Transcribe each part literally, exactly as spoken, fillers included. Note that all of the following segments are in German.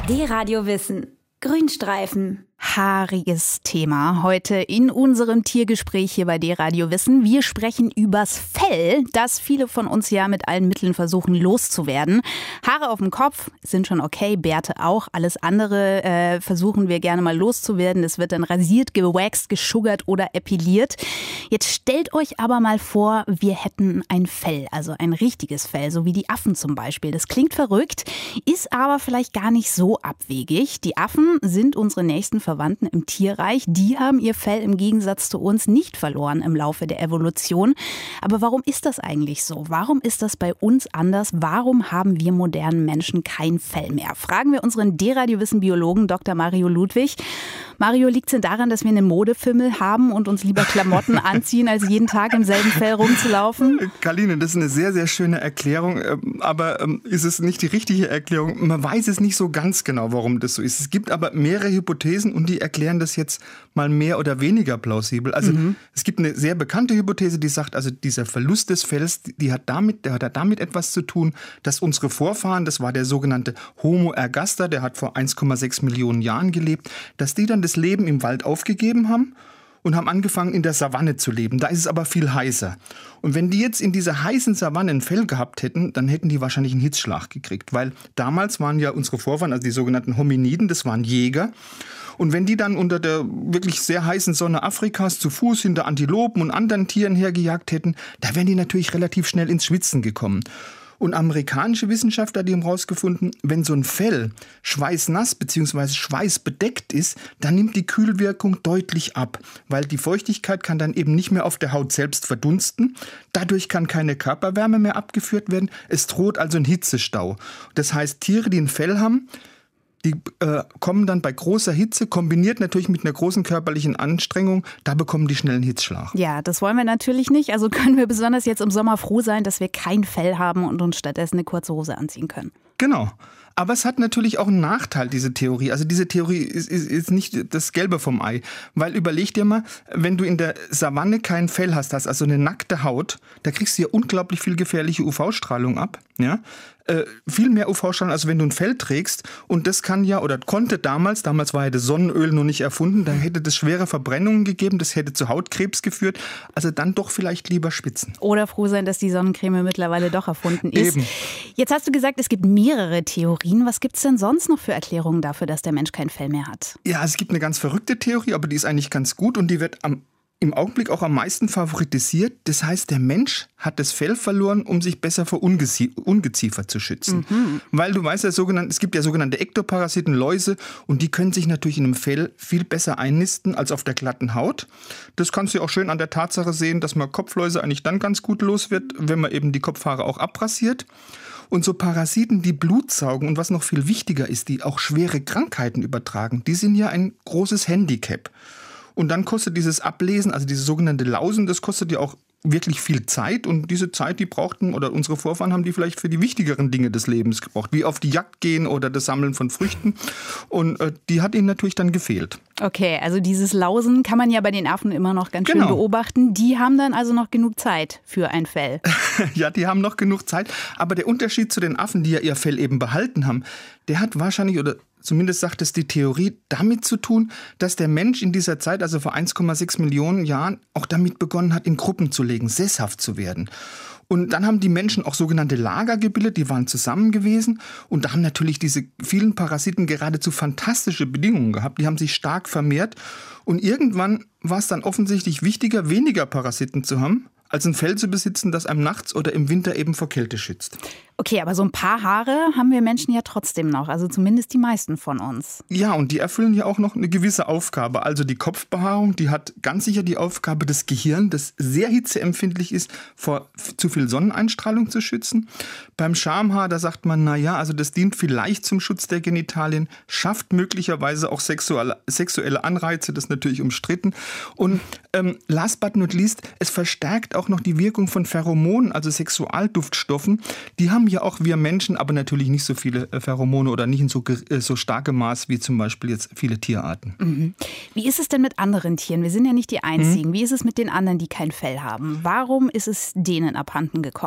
D-Radio Wissen. Grünstreifen. Haariges Thema heute in unserem Tiergespräch hier bei D-Radio Wissen. Wir sprechen übers Fell, das viele von uns ja mit allen Mitteln versuchen loszuwerden. Haare auf dem Kopf sind schon okay, Bärte auch. Alles andere äh, versuchen wir gerne mal loszuwerden. Es wird dann rasiert, gewaxt, geschuggert oder epiliert. Jetzt stellt euch aber mal vor, wir hätten ein Fell, also ein richtiges Fell, so wie die Affen zum Beispiel. Das klingt verrückt, ist aber vielleicht gar nicht so abwegig. Die Affen sind unsere nächsten Verwandten im Tierreich. Die haben ihr Fell im Gegensatz zu uns nicht verloren im Laufe der Evolution. Aber warum ist das eigentlich so? Warum ist das bei uns anders? Warum haben wir modernen Menschen kein Fell mehr? Fragen wir unseren D-Radio-Wissen-Biologen Doktor Mario Ludwig. Mario, liegt es denn daran, dass wir einen Modefimmel haben und uns lieber Klamotten anziehen, als jeden Tag im selben Fell rumzulaufen? Karline, das ist eine sehr, sehr schöne Erklärung. Aber ist es nicht die richtige Erklärung? Man weiß es nicht so ganz genau, warum das so ist. Es gibt aber mehrere Hypothesen und die erklären das jetzt mal mehr oder weniger plausibel. Also mhm. es gibt eine sehr bekannte Hypothese, die sagt, also dieser Verlust des Fells, die hat damit, der hat damit etwas zu tun, dass unsere Vorfahren, das war der sogenannte Homo ergaster, der hat vor eins Komma sechs Millionen Jahren gelebt, dass die dann das Leben im Wald aufgegeben haben und haben angefangen, in der Savanne zu leben. Da ist es aber viel heißer. Und wenn die jetzt in dieser heißen Savanne ein Fell gehabt hätten, dann hätten die wahrscheinlich einen Hitzschlag gekriegt. Weil damals waren ja unsere Vorfahren, also die sogenannten Hominiden, das waren Jäger. Und wenn die dann unter der wirklich sehr heißen Sonne Afrikas zu Fuß hinter Antilopen und anderen Tieren hergejagt hätten, da wären die natürlich relativ schnell ins Schwitzen gekommen. Und amerikanische Wissenschaftler, die haben herausgefunden, wenn so ein Fell schweißnass bzw. schweißbedeckt ist, dann nimmt die Kühlwirkung deutlich ab, weil die Feuchtigkeit kann dann eben nicht mehr auf der Haut selbst verdunsten. Dadurch kann keine Körperwärme mehr abgeführt werden. Es droht also ein Hitzestau. Das heißt, Tiere, die ein Fell haben, die äh, kommen dann bei großer Hitze, kombiniert natürlich mit einer großen körperlichen Anstrengung, da bekommen die schnell einen Hitzschlag. Ja, das wollen wir natürlich nicht. Also können wir besonders jetzt im Sommer froh sein, dass wir kein Fell haben und uns stattdessen eine kurze Hose anziehen können. Genau. Aber es hat natürlich auch einen Nachteil, diese Theorie. Also diese Theorie ist, ist, ist nicht das Gelbe vom Ei. Weil überleg dir mal, wenn du in der Savanne kein Fell hast, hast also eine nackte Haut, da kriegst du ja unglaublich viel gefährliche U V-Strahlung ab. Ja? Äh, viel mehr U V-Strahlung, als wenn du ein Fell trägst. Und das kann ja, oder konnte damals, damals war ja das Sonnenöl noch nicht erfunden, da hätte das schwere Verbrennungen gegeben, das hätte zu Hautkrebs geführt. Also dann doch vielleicht lieber schwitzen. Oder froh sein, dass die Sonnencreme mittlerweile doch erfunden ist. Eben. Jetzt hast du gesagt, es gibt mehrere Theorien. Was gibt es denn sonst noch für Erklärungen dafür, dass der Mensch kein Fell mehr hat? Ja, es gibt eine ganz verrückte Theorie, aber die ist eigentlich ganz gut und die wird am im Augenblick auch am meisten favoritisiert. Das heißt, der Mensch hat das Fell verloren, um sich besser vor Ungeziefer, Ungeziefer zu schützen. Mhm. Weil du weißt, ja, es gibt ja sogenannte Ektoparasiten, Läuse, und die können sich natürlich in einem Fell viel besser einnisten als auf der glatten Haut. Das kannst du auch schön an der Tatsache sehen, dass man Kopfläuse eigentlich dann ganz gut los wird, wenn man eben die Kopfhaare auch abrasiert. Und so Parasiten, die Blut saugen und was noch viel wichtiger ist, die auch schwere Krankheiten übertragen, die sind ja ein großes Handicap. Und dann kostet dieses Ablesen, also diese sogenannte Lausen, das kostet ja auch wirklich viel Zeit. Und diese Zeit, die brauchten, oder unsere Vorfahren haben die vielleicht für die wichtigeren Dinge des Lebens gebraucht, wie auf die Jagd gehen oder das Sammeln von Früchten. Und äh, die hat ihnen natürlich dann gefehlt. Okay, also dieses Lausen kann man ja bei den Affen immer noch ganz schön Genau. beobachten. Die haben dann also noch genug Zeit für ein Fell. Ja, die haben noch genug Zeit. Aber der Unterschied zu den Affen, die ja ihr Fell eben behalten haben, der hat wahrscheinlich, oder zumindest sagt es die Theorie, damit zu tun, dass der Mensch in dieser Zeit, also vor eins Komma sechs Millionen Jahren, auch damit begonnen hat, in Gruppen zu leben, sesshaft zu werden. Und dann haben die Menschen auch sogenannte Lager gebildet, die waren zusammen gewesen. Und da haben natürlich diese vielen Parasiten geradezu fantastische Bedingungen gehabt. Die haben sich stark vermehrt. Und irgendwann war es dann offensichtlich wichtiger, weniger Parasiten zu haben, als ein Fell zu besitzen, das einem nachts oder im Winter eben vor Kälte schützt. Okay, aber so ein paar Haare haben wir Menschen ja trotzdem noch, also zumindest die meisten von uns. Ja, und die erfüllen ja auch noch eine gewisse Aufgabe. Also die Kopfbehaarung, die hat ganz sicher die Aufgabe, das Gehirn, das sehr hitzeempfindlich ist, vor zu viel Sonneneinstrahlung zu schützen. Beim Schamhaar, da sagt man, na ja, also das dient vielleicht zum Schutz der Genitalien, schafft möglicherweise auch sexuelle, sexuelle Anreize, das ist natürlich umstritten. Und ähm, last but not least, es verstärkt auch noch die Wirkung von Pheromonen, also Sexualduftstoffen. Die haben ja auch wir Menschen, aber natürlich nicht so viele Pheromone oder nicht in so, so starkem Maß wie zum Beispiel jetzt viele Tierarten. Mhm. Wie ist es denn mit anderen Tieren? Wir sind ja nicht die Einzigen. Mhm. Wie ist es mit den anderen, die kein Fell haben? Warum ist es denen abhanden gekommen?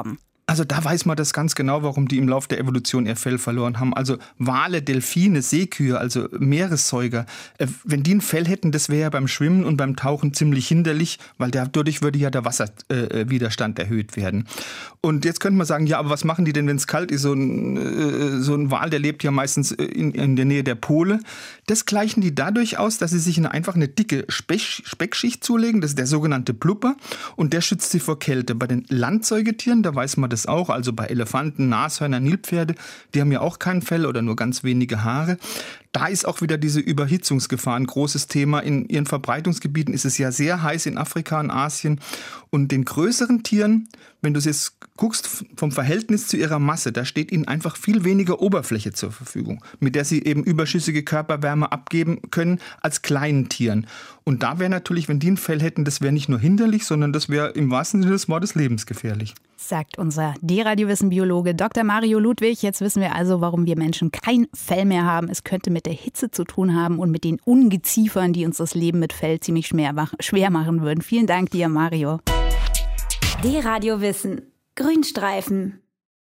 Also da weiß man das ganz genau, warum die im Laufe der Evolution ihr Fell verloren haben. Also Wale, Delfine, Seekühe, also Meeressäuger, äh, wenn die ein Fell hätten, das wäre ja beim Schwimmen und beim Tauchen ziemlich hinderlich, weil dadurch würde ja der Wasserwiderstand äh, erhöht werden. Und jetzt könnte man sagen, ja, aber was machen die denn, wenn es kalt ist? So ein, äh, so ein Wal, der lebt ja meistens in, in der Nähe der Pole. Das gleichen die dadurch aus, dass sie sich eine, einfach eine dicke Speck, Speckschicht zulegen. Das ist der sogenannte Blubber und der schützt sie vor Kälte. Bei den Landsäugetieren, da weiß man das auch, also bei Elefanten, Nashörner, Nilpferde, die haben ja auch kein Fell oder nur ganz wenige Haare. Da ist auch wieder diese Überhitzungsgefahr ein großes Thema. In ihren Verbreitungsgebieten ist es ja sehr heiß in Afrika und Asien. Und den größeren Tieren, wenn du es jetzt guckst, vom Verhältnis zu ihrer Masse, da steht ihnen einfach viel weniger Oberfläche zur Verfügung, mit der sie eben überschüssige Körperwärme abgeben können als kleinen Tieren. Und da wäre natürlich, wenn die ein Fell hätten, das wäre nicht nur hinderlich, sondern das wäre im wahrsten Sinne des Wortes lebensgefährlich. Sagt unser D-Radio-Wissen-Biologe Doktor Mario Ludwig. Jetzt wissen wir also, warum wir Menschen kein Fell mehr haben. Es könnte mit der Hitze zu tun haben und mit den Ungeziefern, die uns das Leben mit Fell ziemlich schwer machen würden. Vielen Dank dir, Mario. D-Radio Wissen. Grünstreifen.